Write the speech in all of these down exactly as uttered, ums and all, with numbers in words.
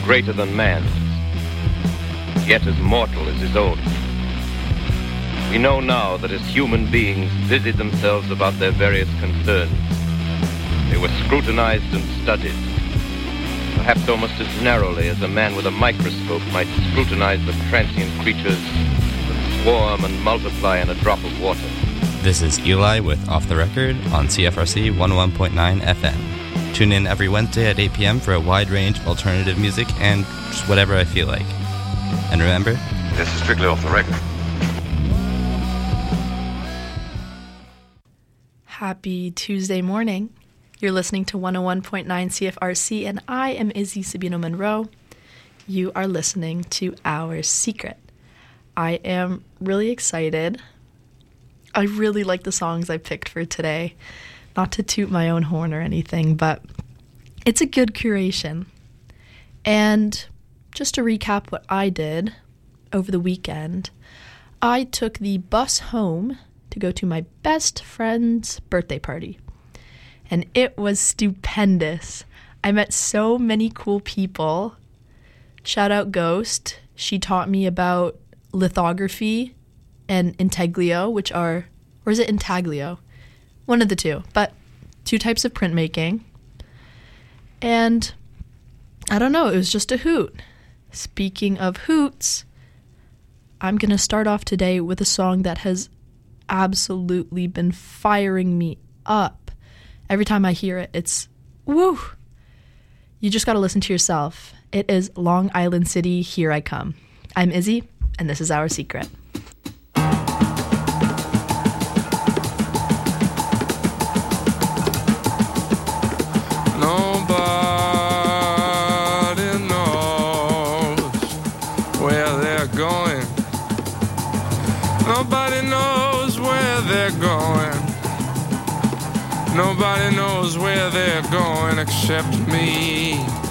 greater than man's, yet as mortal as his own. We know now that as human beings busied themselves about their various concerns, they were scrutinized and studied, perhaps almost as narrowly as a man with a microscope might scrutinize the transient creatures that swarm and multiply in a drop of water. This is Eli with Off the Record on C F R C one oh one point nine F M. Tune in every Wednesday at eight p.m. for a wide range of alternative music and just whatever I feel like. And remember, this is strictly Off the Record. Happy Tuesday morning. You're listening to one oh one point nine C F R C, and I am Izzy Sabino Monroe. You are listening to Our Secret. I am really excited. I really like the songs I picked for today. Not to toot my own horn or anything, but it's a good curation. And just to recap what I did over the weekend, I took the bus home to go to my best friend's birthday party. And it was stupendous. I met so many cool people. Shout out Ghost. She taught me about lithography and intaglio, which are, or is it intaglio? One of the two, but two types of printmaking. And I don't know, it was just a hoot. Speaking of hoots, I'm going to start off today with a song that has absolutely been firing me up. Every time I hear it, it's woo. You just got to listen to yourself. It is Long Island City, Here I Come. I'm Izzy, and this is Our Secret. Nobody knows where they're going except me.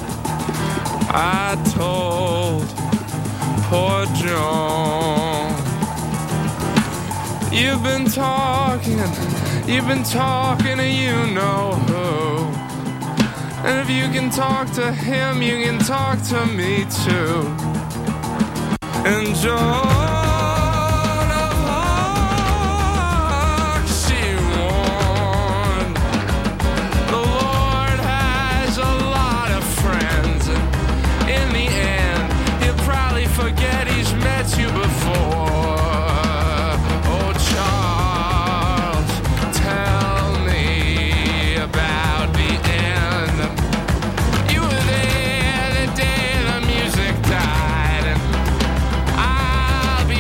I told poor Joan, you've been talking, you've been talking to you know who. And if you can talk to him, you can talk to me too. And Joan, forget he's met you before. Oh, Charles, tell me about the end. You were there the day the music died, and I'll be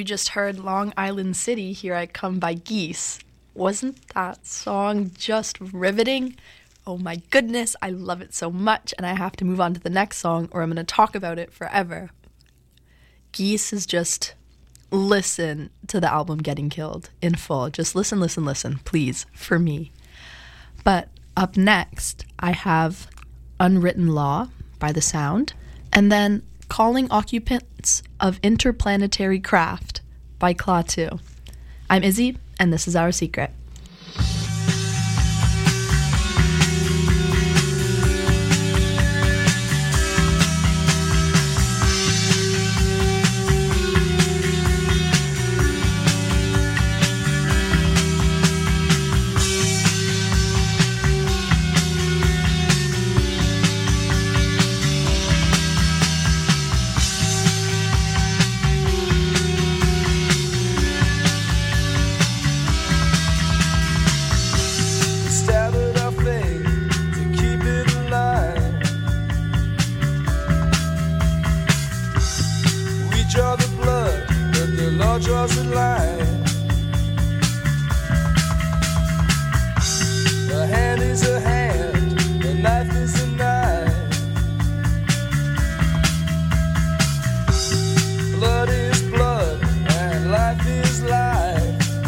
just heard Long Island City, Here I Come by Geese. Wasn't that song just riveting? Oh my goodness, I love it so much, and I have to move on to the next song or I'm going to talk about it forever. Geese is just, listen to the album Getting Killed in full. Just listen, listen, listen, please, for me. But up next, I have Unwritten Law by The Sound, and then Calling Occupants of Interplanetary Craft by Klaatu. I'm Izzy, and this is Our Secret. Draws a line. A hand is a hand, a knife is a knife. Blood is blood, and life is life.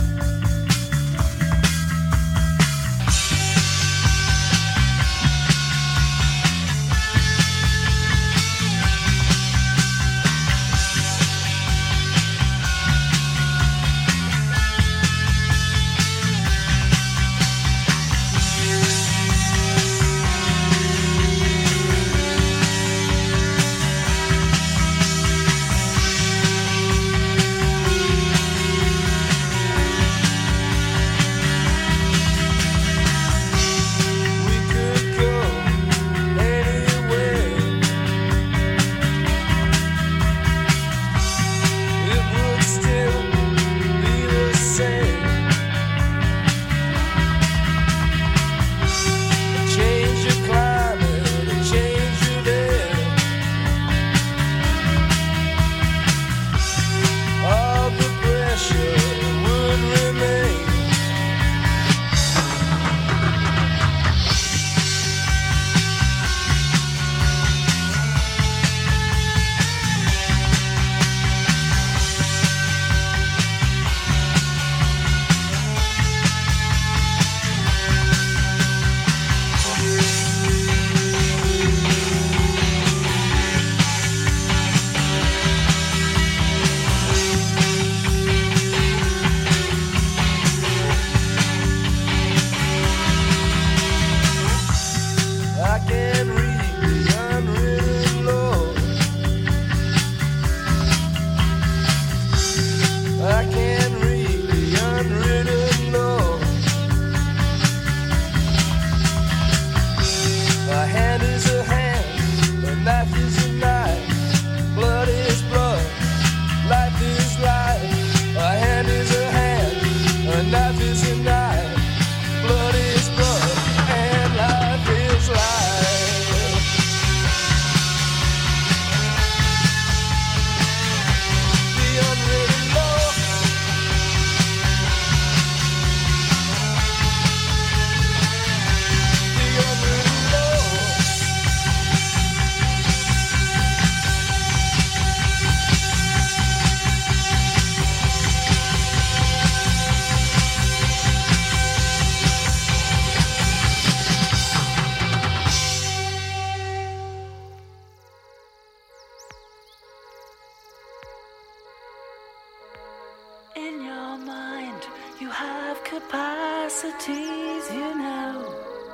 capacities, you know,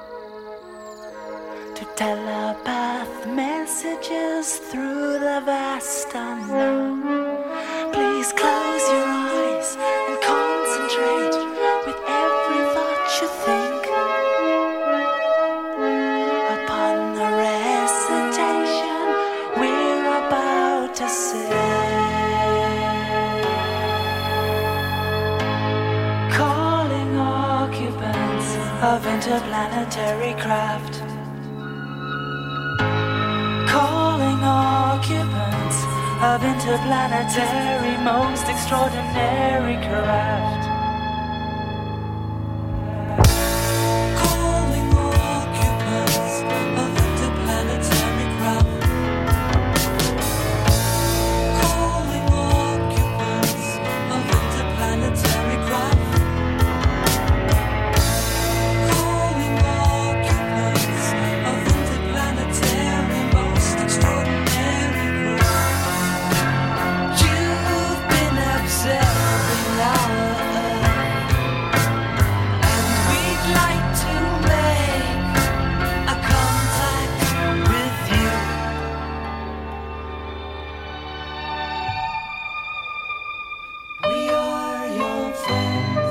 to telepath messages through the vast unknown. Please close your eyes and concentrate with every thought you think upon the recitation we're about to sing. Of interplanetary craft, calling occupants of interplanetary, most extraordinary craft. Calling occupants of interplanetary craft. Calling occupants of interplanetary craft. Calling occupants of interplanetary, most extraordinary craft. You've been observing our Earth, and we'd like to make a contact with you. We are your friends.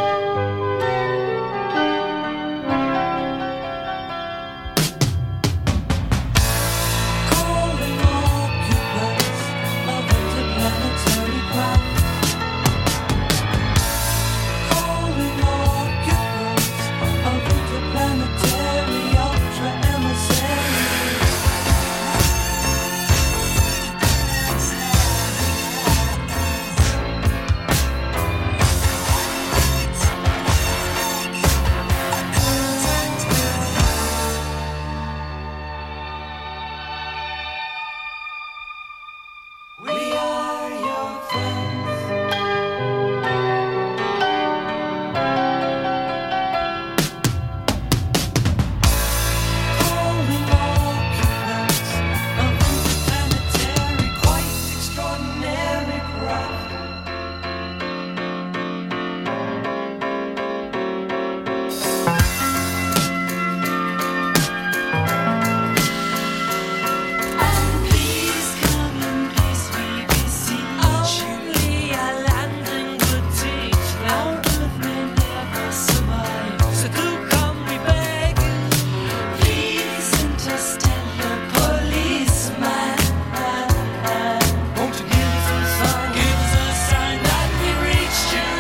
Calling occupants of interplanetary craft. Calling occupants of interplanetary ultra emissaries. We are your friends. Calling occupants of interplanetary, quite extraordinary craft. And please come in peace, we beseech you. Only a landing would teach them. Our Earth may never survive, so do come, we beg. Please, interstellar policeman, won't you give us a sign? Give us a sign that we reached you.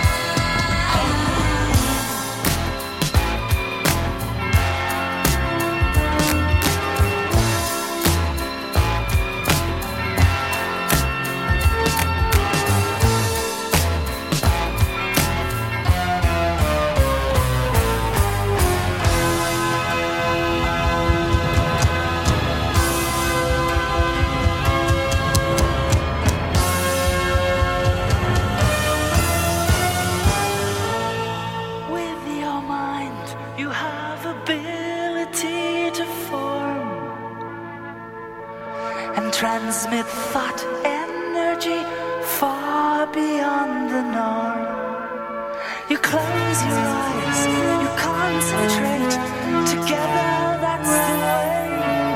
With your mind, you have ability to form and transmit thought energy far beyond the norm. You close your eyes, you concentrate. Together, that's the way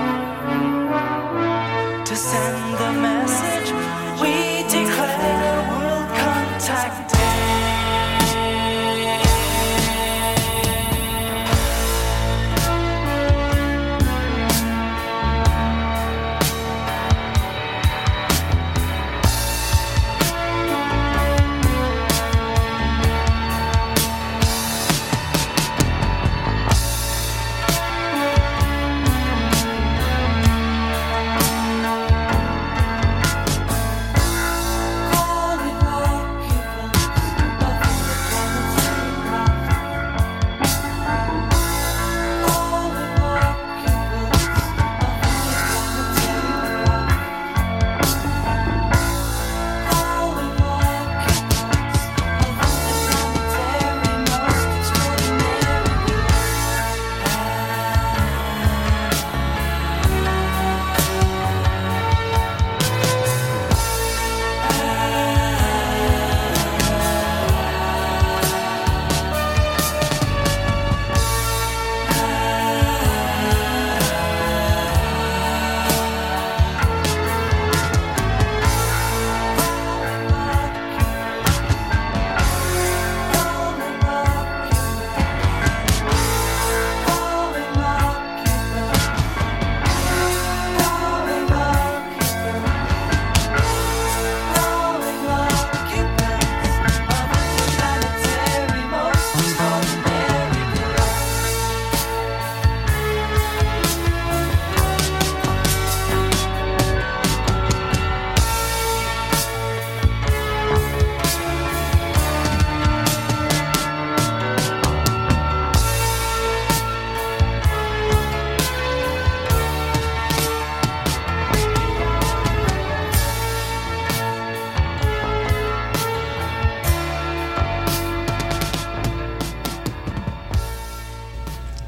to send the message. We declare World Contact Day.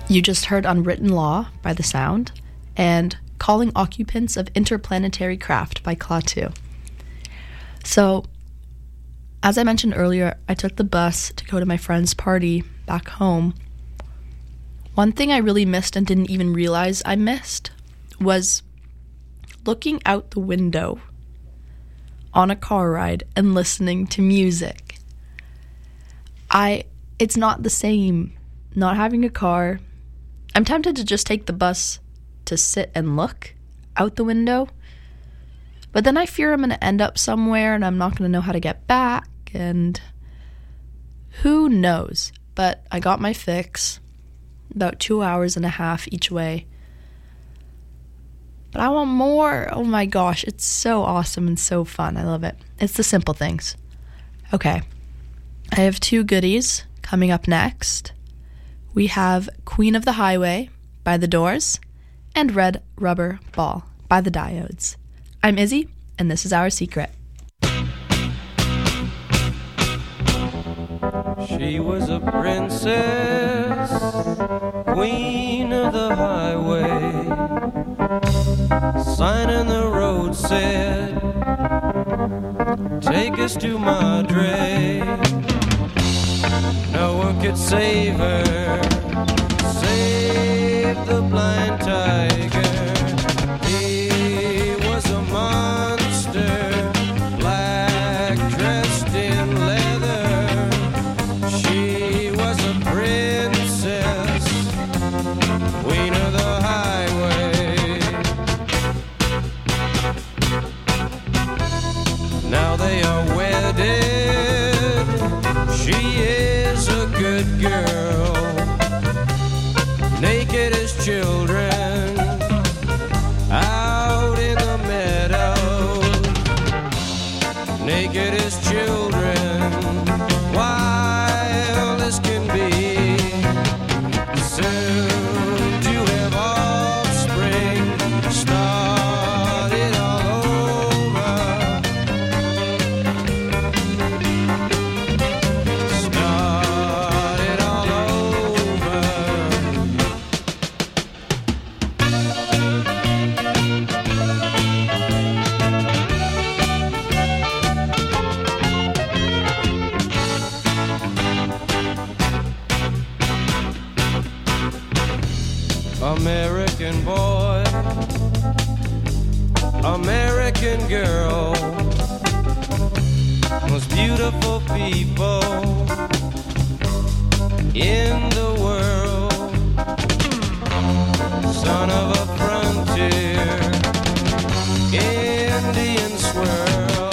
You just heard Unwritten Law by The Sound and Calling Occupants of Interplanetary Craft by Klaatu. So, as I mentioned earlier, I took the bus to go to my friend's party back home. One thing I really missed and didn't even realize I missed was looking out the window on a car ride and listening to music. I, it's not the same not having a car. I'm tempted to just take the bus to sit and look out the window, but then I fear I'm going to end up somewhere and I'm not going to know how to get back, and who knows. But I got my fix, about two hours and a half each way. But I want more. Oh my gosh, it's so awesome and so fun. I love it. It's the simple things. Okay, I have two goodies coming up next. We have Queen of the Highway by The Doors and Red Rubber Ball by The Diodes. I'm Izzy, and this is Our Secret. She was a princess, queen of the highway. Sign in the road said, take us to Madre. No one could save her, save the blind tiger. He was a monster, black, dressed in leather. She was a princess, queen of the highway. Now they are wedded. She is a good girl, naked as children, out in the meadow. Naked as children, wild as can be. Soon to have offspring, start it all over. Start it all over. American boy, American girl, most beautiful people in the world. Son of a frontier, Indian swirl,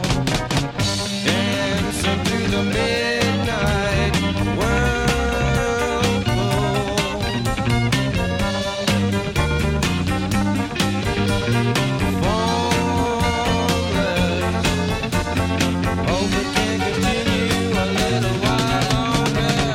dancing through the midnight whirlpool. Formless, hope it can continue a little while longer.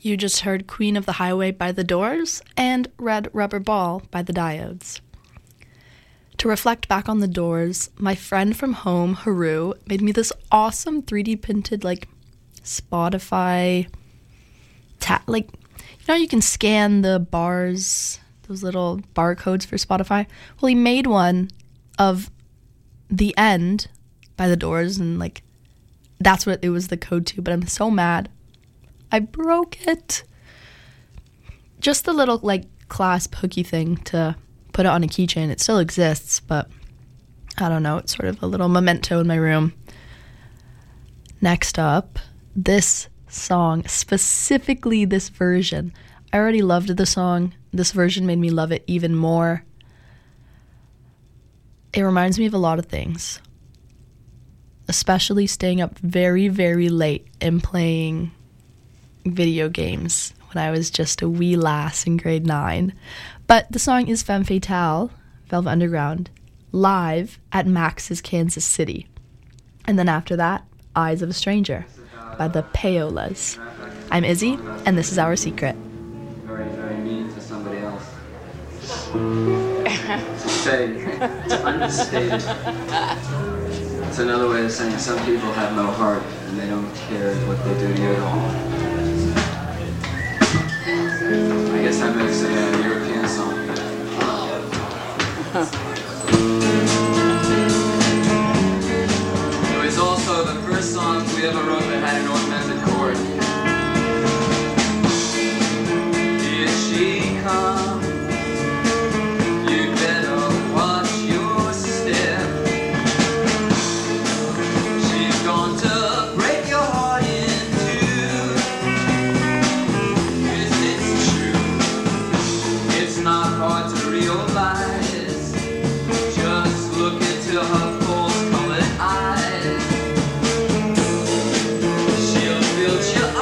You just heard Queen of the Highway by The Doors and Red Rubber Ball by The Diodes. To reflect back on The Doors, my friend from home, Haru, made me this awesome three D printed, like, Spotify, ta- like, you know, you can scan the bars, those little barcodes for Spotify. Well, he made one of The End by The Doors, and, like, that's what it was the code to, but I'm so mad. I broke it. Just the little, like, clasp hooky thing to put it on a keychain. It still exists, but I don't know. It's sort of a little memento in my room. Next up, this song, specifically this version. I already loved the song. This version made me love it even more. It reminds me of a lot of things, especially staying up very, very late and playing video games when I was just a wee lass in grade nine. But the song is Femme Fatale, Velvet Underground, live at Max's Kansas City. And then after that, Eyes of a Stranger by the Payolas. I'm Izzy, and this is Our Secret. Very, very mean to somebody else. To say, it's understated. It's another way of saying some people have no heart and they don't care what they do to you at all. I guess that makes it a European song. It was also the first song we ever wrote that had an augmented chord. Here she comes, you'd better watch your step. She's going to break your heart in two. Yes, it's true. It's not hard to realize. Just look into her false-colored eyes. She'll filch you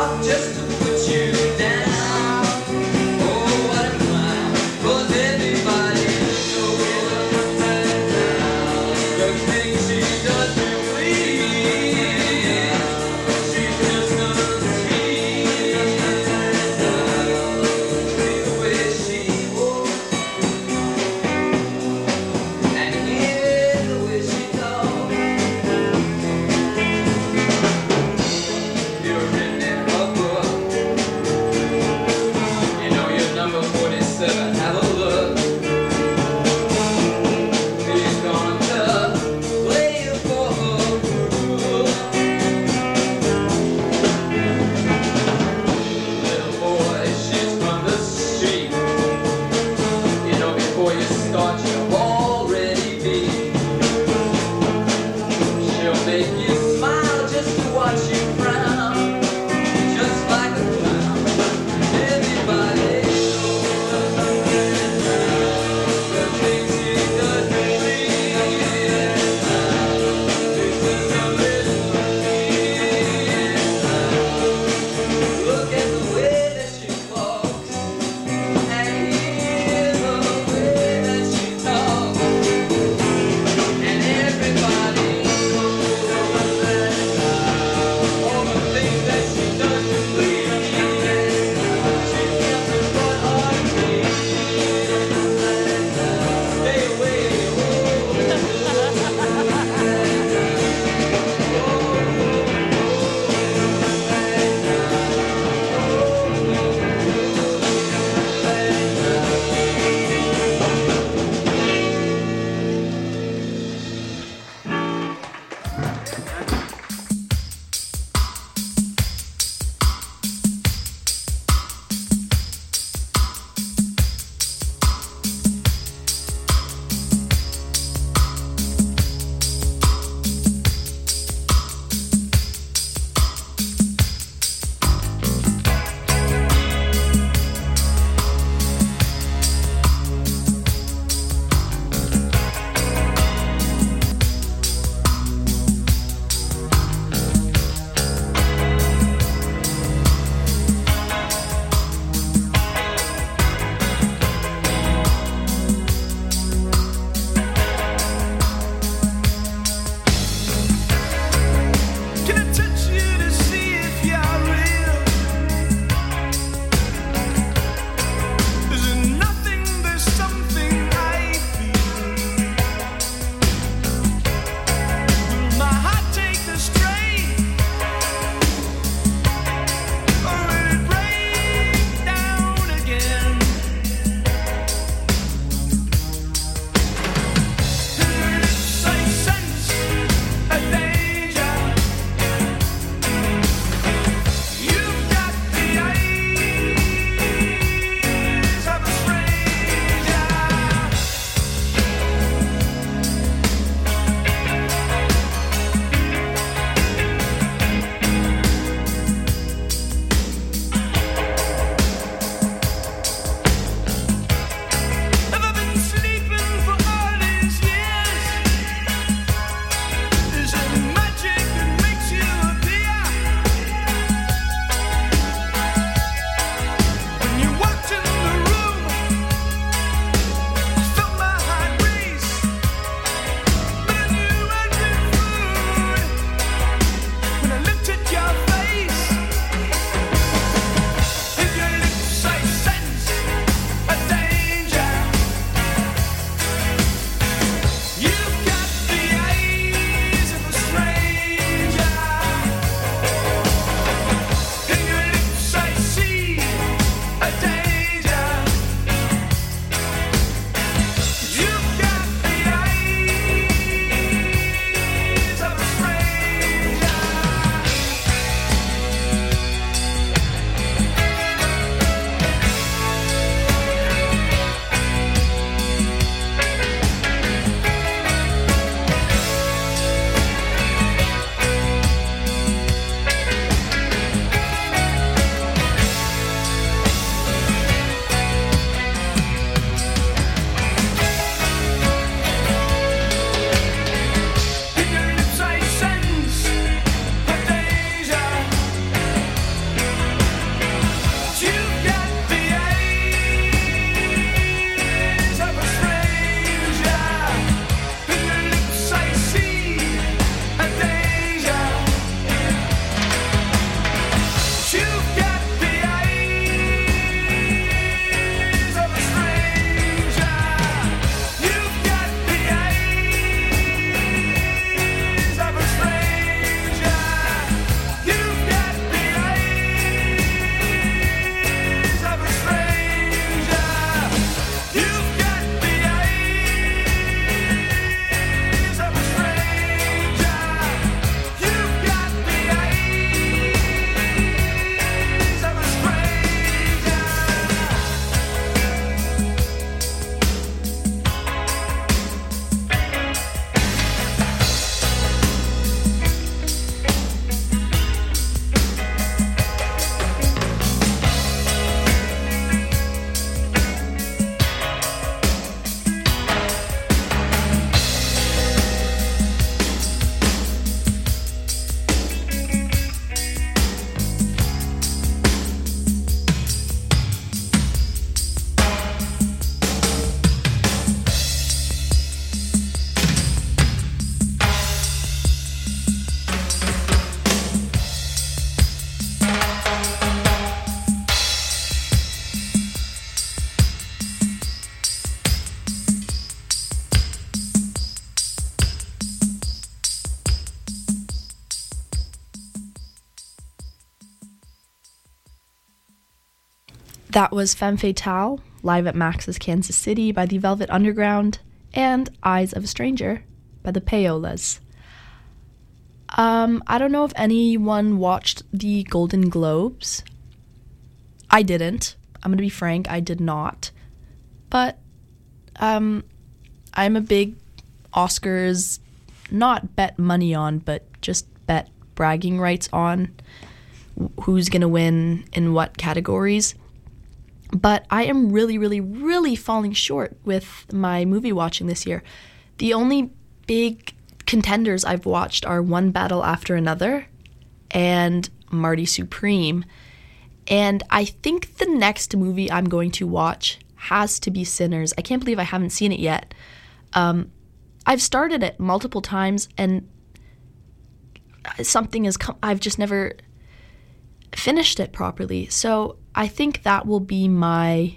That was Femme Fatale, live at Max's Kansas City by the Velvet Underground, and Eyes of a Stranger by the Payolas. Um, I don't know if anyone watched the Golden Globes. I didn't. I'm going to be frank, I did not. But um, I'm a big Oscars, not bet money on, but just bet bragging rights on who's going to win in what categories. But I am really, really, really falling short with my movie watching this year. The only big contenders I've watched are One Battle After Another and Marty Supreme. And I think the next movie I'm going to watch has to be Sinners. I can't believe I haven't seen it yet. Um, I've started it multiple times and something has come, I've just never finished it properly. So I think that will be my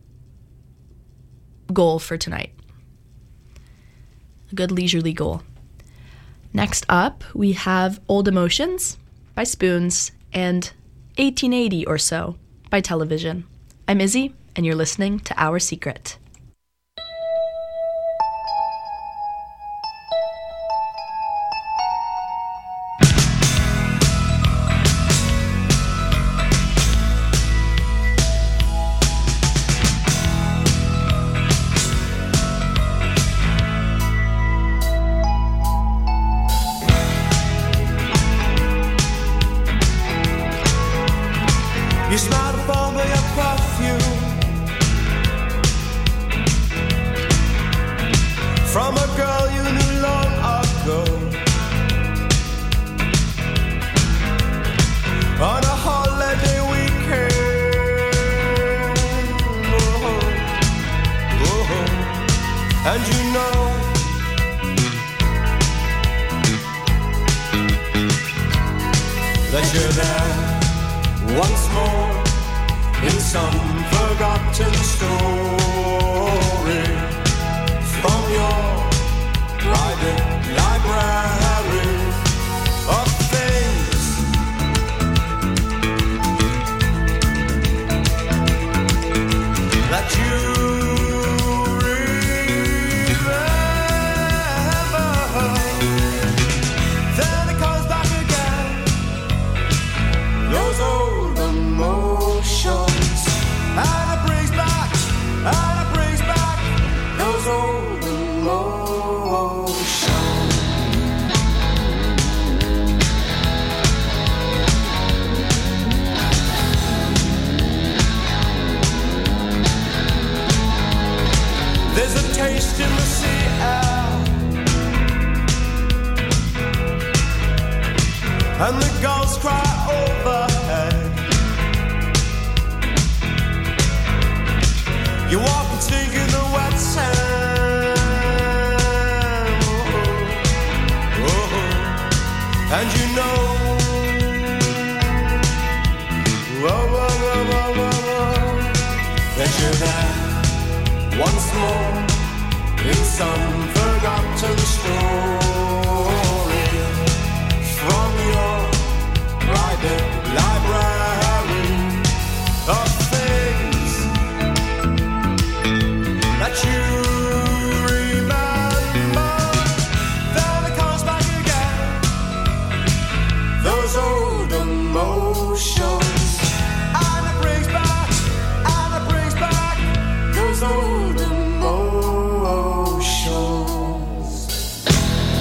goal for tonight. A good leisurely goal. Next up, we have Old Emotions by Spoons and eighteen eighty or So by Television. I'm Izzy, and you're listening to Our Secret. You smiled upon me your perfume from a girl you knew long ago. On a holiday weekend, oh, oh, and you know that you're there once more in some forgotten story from your private library of things that you remember. Then it comes back again, those old emotions, and it brings back, and it brings back those old emotions. There's a taste in the sea air, and the gulls cry overhead. You walk and sink in the wet sand, oh, oh, and you know, whoa, whoa, whoa, whoa, whoa, whoa, that you're there once more in some forgotten story from your private library of things that you remember. Then it comes back again, those old emotions, and it brings back, and it brings back those old emotions.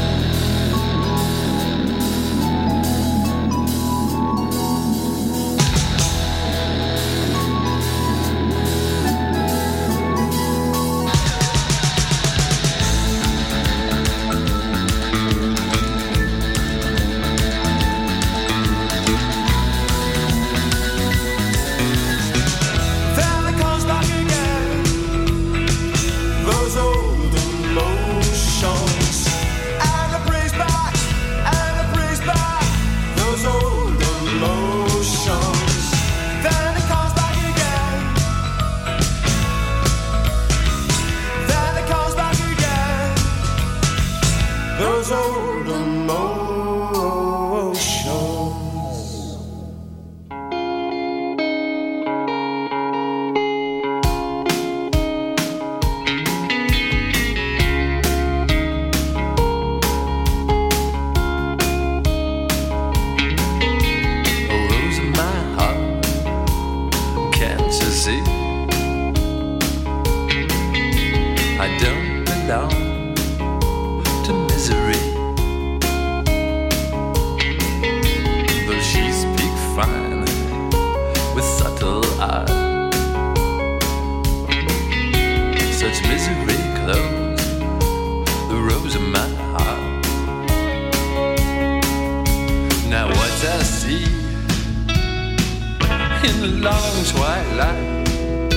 heart. Such misery closed the rose of my heart. Now what I see in the long twilight,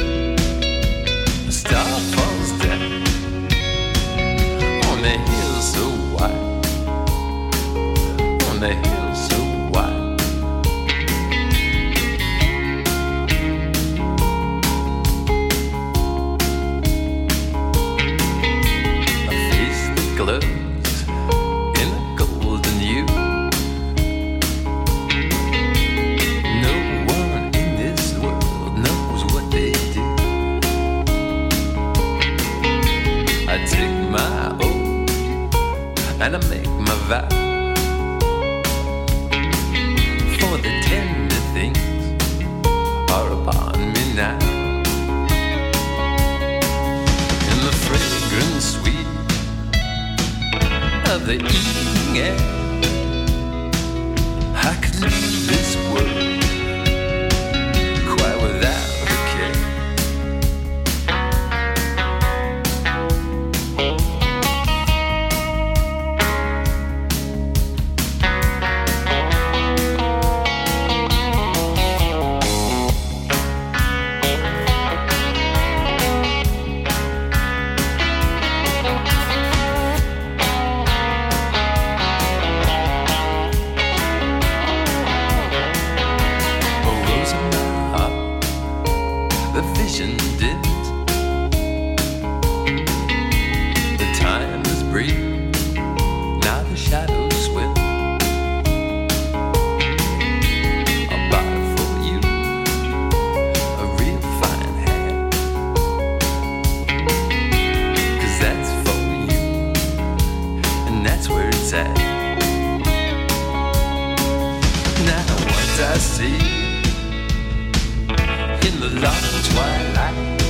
a star falls down on the hill so wide, on the hill so wide. A face that glows in a golden hue. No one in this world knows what they do. I take my oath and I make my vow, for the tender things are upon me now. In the fragrant sweet of the evening air, I could leave this world quite without a care. A rose in my heart, the vision dims. The time is brief, now the shadows swim. I'll buy for you a real fine hat, 'cause that's for you, and that's where it's at. Now what I see in the long twilight,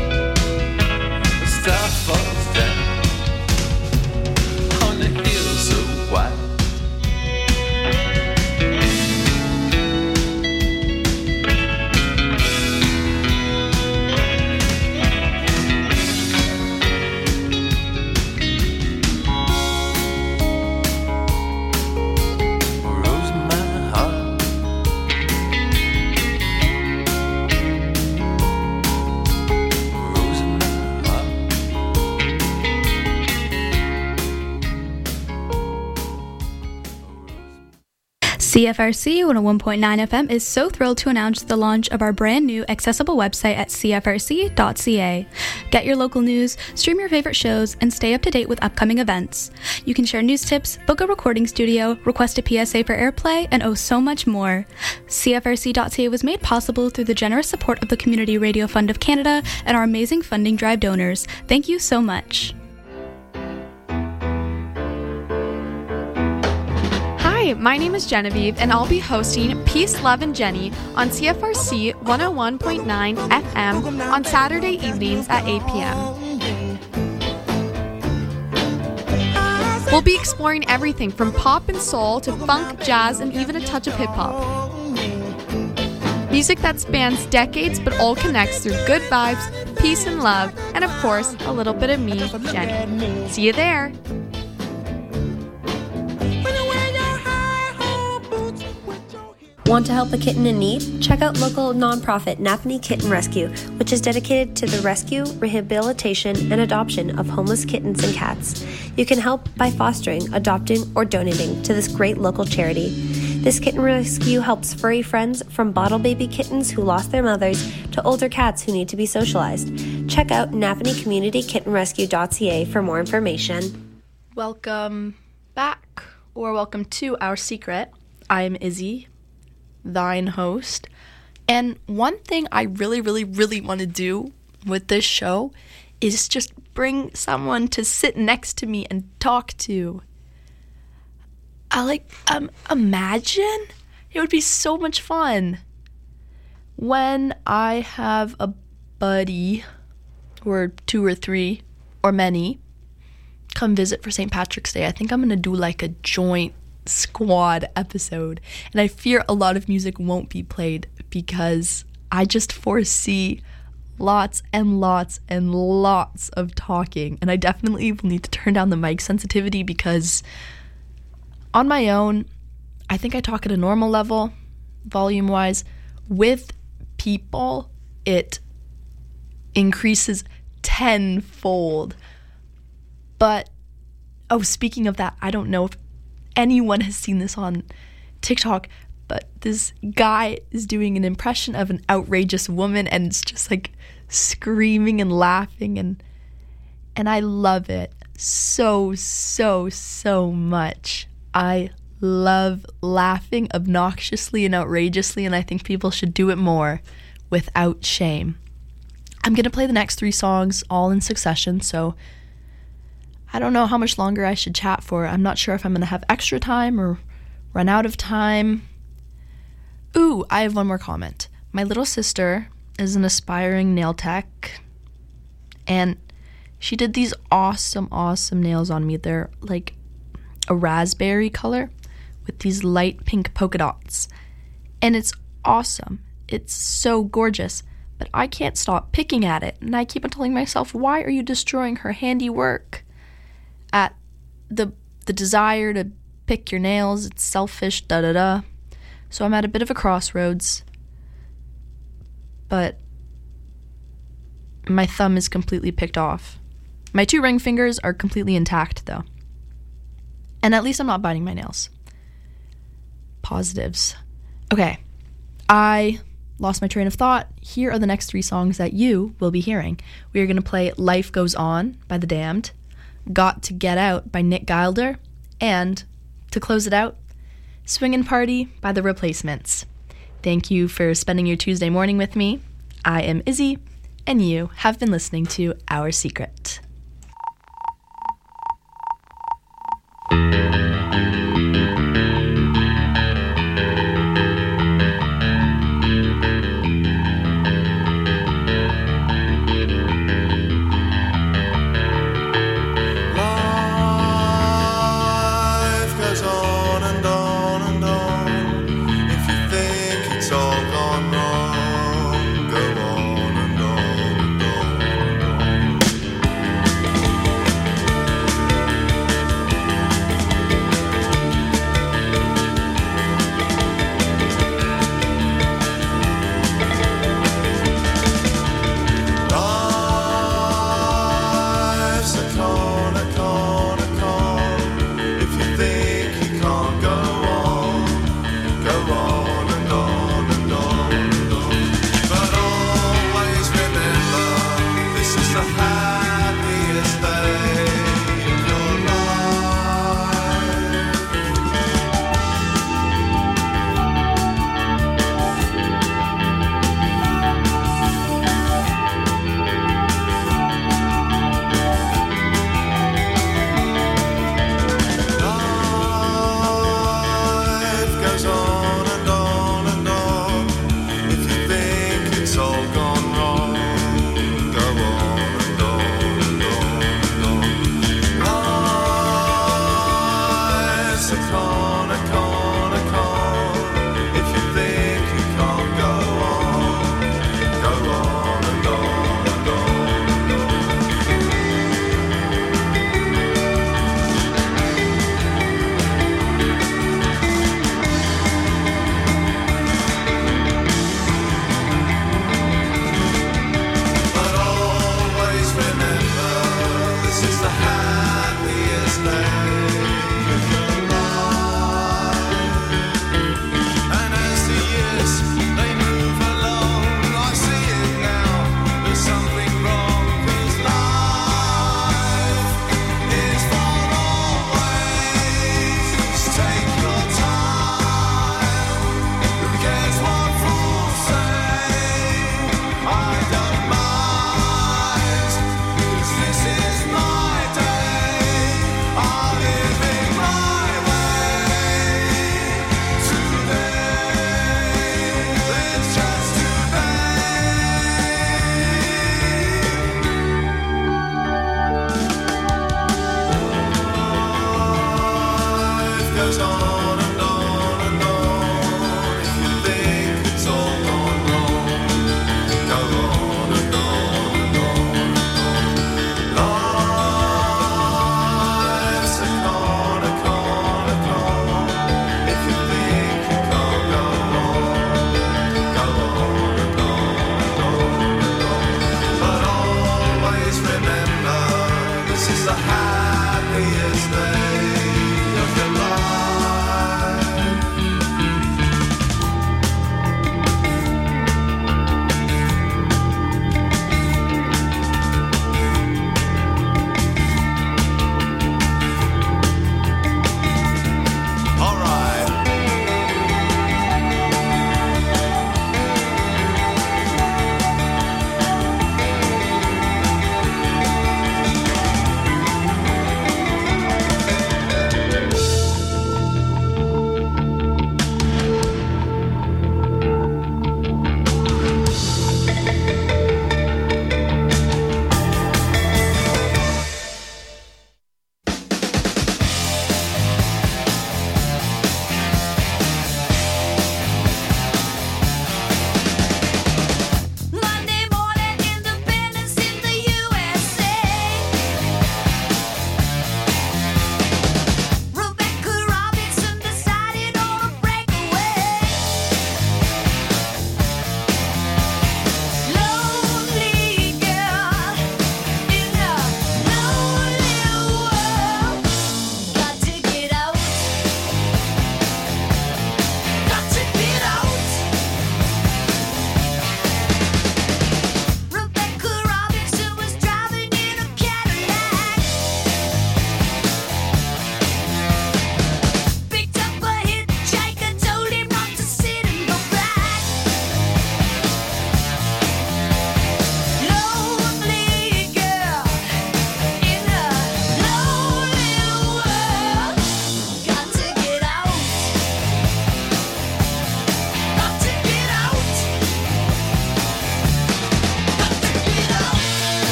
a star falls down on the hill so wide. A rose in my heart, a rose in my heart. C F R C one oh one point nine F M is so thrilled to announce the launch of our brand new accessible website at c f r c dot c a. Get your local news, stream your favorite shows, and stay up to date with upcoming events. You can share news tips, book a recording studio, request a P S A for airplay, and oh so much more. C F R C dot c a was made possible through the generous support of the Community Radio Fund of Canada and our amazing funding drive donors. Thank you so much. Hi, my name is Genevieve, and I'll be hosting Peace, Love, and Jenny on C F R C one oh one point nine F M on Saturday evenings at eight p.m. We'll be exploring everything from pop and soul to funk, jazz, and even a touch of hip-hop. Music that spans decades but all connects through good vibes, peace and love, and of course, a little bit of me, Jenny. See you there! Want to help a kitten in need? Check out local nonprofit Napanee Kitten Rescue, which is dedicated to the rescue, rehabilitation, and adoption of homeless kittens and cats. You can help by fostering, adopting, or donating to this great local charity. This kitten rescue helps furry friends from bottle baby kittens who lost their mothers to older cats who need to be socialized. Check out napanee community kitten rescue dot c a for more information. Welcome back, or welcome to Our Secret. I'm Izzy, thine host. And one thing I really, really, really want to do with this show is just bring someone to sit next to me and talk to. I like, um, imagine it would be so much fun when I have a buddy or two or three or many come visit for Saint Patrick's Day. I think I'm going to do like a joint squad episode, and I fear a lot of music won't be played because I just foresee lots and lots and lots of talking, and I definitely will need to turn down the mic sensitivity because on my own, I think I talk at a normal level, volume-wise. With people, it increases tenfold. But, oh, speaking of that, I don't know if anyone has seen this on TikTok, but this guy is doing an impression of an outrageous woman, and it's just like screaming and laughing, and and I love it so, so, so much. I love laughing obnoxiously and outrageously, and I think people should do it more without shame. I'm going to play the next three songs all in succession, so I don't know how much longer I should chat for. I'm not sure if I'm going to have extra time or run out of time. Ooh, I have one more comment. My little sister is an aspiring nail tech, and she did these awesome, awesome nails on me. They're like a raspberry color with these light pink polka dots, and it's awesome. It's so gorgeous, but I can't stop picking at it, and I keep on telling myself, why are you destroying her handiwork? At the the desire to pick your nails, it's selfish, da da da. So I'm at a bit of a crossroads, but my thumb is completely picked off. My two ring fingers are completely intact, though. And at least I'm not biting my nails. Positives. Okay, I lost my train of thought. Here are the next three songs that you will be hearing. We are going to play Life Goes On by The Damned, Got to Get Out by Nick Gilder, and, to close it out, Swingin' Party by The Replacements. Thank you for spending your Tuesday morning with me. I am Izzy, and you have been listening to Our Secret. Go on and on and on and on.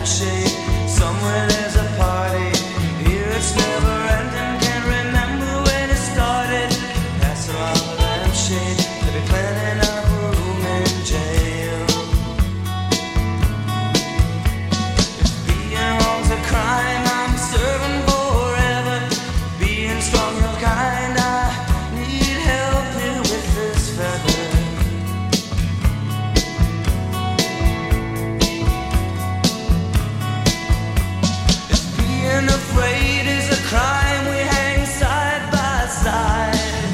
lampshade. Somewhere there's a party. Here it's never ending. Can't remember when it started. Pass around the lampshade. They'll be planning a room in jail. If being wrong's a crime, I'm serving forever. Being strong, real kind, I need help here with this feather. Being afraid is a crime. We hang side by side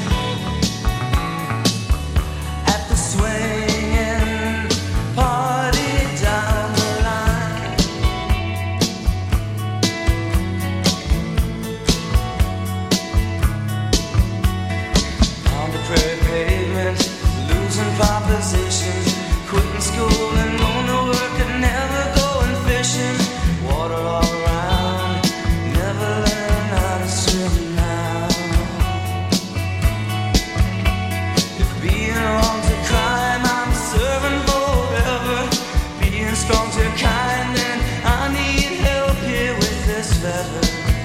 at the swinging party down the line. On the prairie pavement, losing propositions, quitting school and going to work and never going fishing. Water all around, never learn how to swim now. If being wrong's a crime, I'm serving forever. Being strong's your kind, then I need help here with this feather.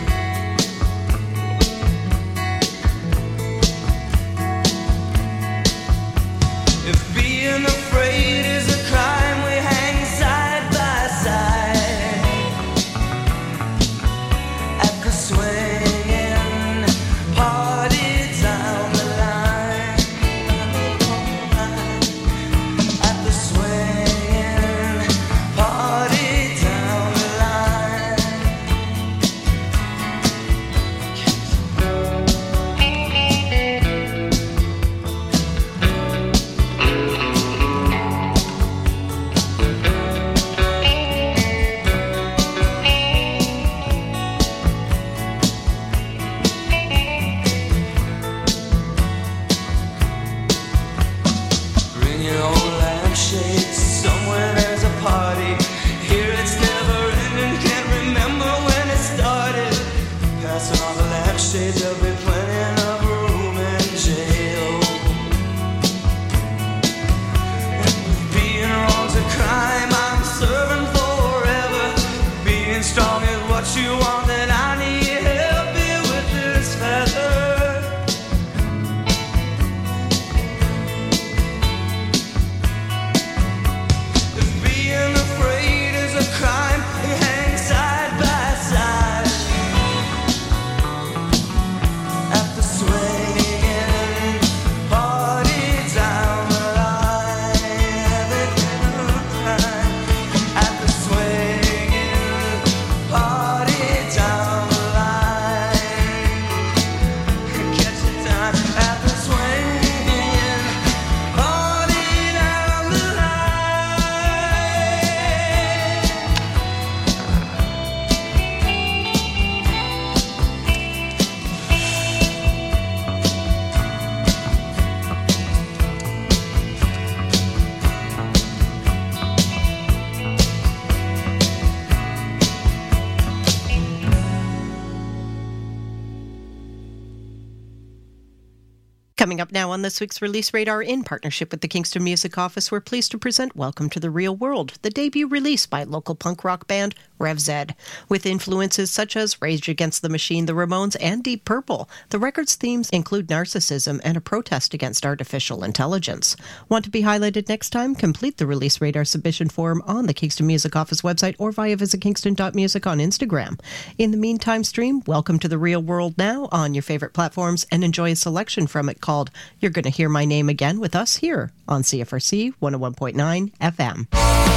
If being afraid is a crime, we hang side by side at the swinging party down the line. At the swinging party down the line. Bring your own lampshade. Somewhere there's a party. Here it's never ending. Can't remember when it started. Passing on the lampshade, there'll be plenty of room in jail. Being wrong's a crime. I'm serving forever. Being strong is what you want, and I need help here with this feather. If being afraid is a crime, we hang side by side at the swinging party down the line. At the swinging party down the line. Catch the time at the swinging party down the Coming up now on this week's Release Radar, in partnership with the Kingston Music Office, we're pleased to present Welcome to the Real World, the debut release by local punk rock band Rev Zed. With influences such as Rage Against the Machine, the Ramones, and Deep Purple, the record's themes include narcissism and a protest against artificial intelligence. Want to be highlighted next time? Complete the Release Radar submission form on the Kingston Music Office website or via visit kingston dot music on Instagram. In the meantime, stream Welcome to the Real World now on your favorite platforms and enjoy a selection from it called You're Gonna Hear My Name Again with us here on C F R C one oh one point nine F M.